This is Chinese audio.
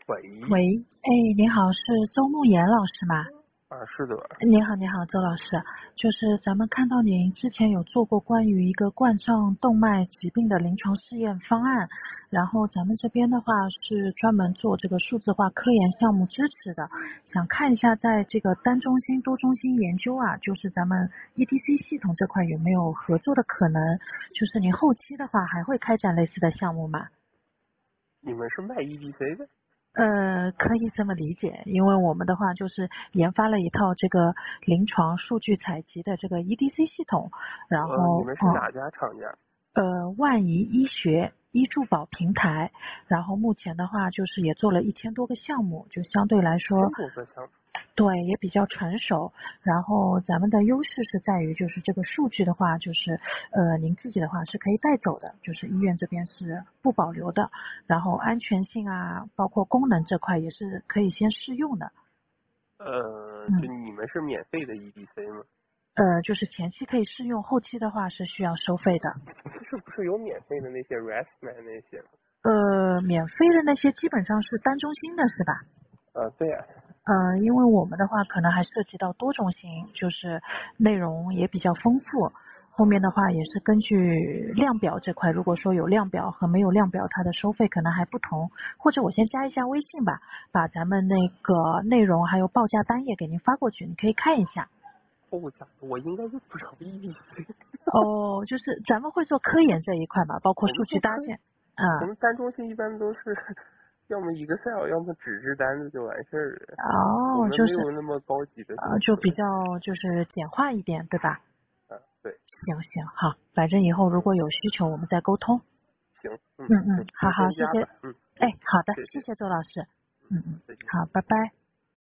喂。 喂，哎，你好，是周慕言老师吗？ 是的。 你好，你好，周老师，就是咱们看到您之前有做过关于一个冠状动脉疾病的临床试验方案，然后咱们这边的话是专门做这个数字化科研项目支持的，想看一下在这个单中心、多中心研究啊，就是咱们 EDC 系统这块有没有合作的可能？就是您后期的话还会开展类似的项目吗？ 你们是卖 EDC 的？ 可以这么理解，因为我们的话就是研发了一套这个临床数据采集的这个 EDC 系统，然后你们是哪家厂家？ 万怡医学医助保平台，然后目前的话就是也做了1000多个项目，就相对来说 1000多个项目。 对，也比较成熟。然后咱们的优势是在于，就是这个数据的话，就是您自己的话是可以带走的，就是医院这边是不保留的。然后安全性啊，包括功能这块也是可以先试用的。 就你们是免费的 EDC 吗？ 就是前期可以试用，后期的话是需要收费的。 是不是有免费的那些 ResMed 那些？ 免费的那些基本上是单中心的是吧？ 对呀。 因为我们的话可能还涉及到多中心，就是内容也比较丰富。后面的话也是根据量表这块，如果说有量表和没有量表，它的收费可能还不同。或者我先加一下微信吧，把咱们那个内容还有报价单页给您发过去，你可以看一下。 我应该用不着 EDC。 哦，就是咱们会做科研这一块嘛，包括数据搭建。 我们单中心一般都是要么 Excel，要么纸质单子就完事儿了。我们就是没有那么高级的就比较就是简化一点，对吧？ 对。 行行好，反正以后如果有需求我们再沟通。 行。 好，谢谢。 好， 好的， 谢谢。 谢谢周老师。 再见。 好，拜拜。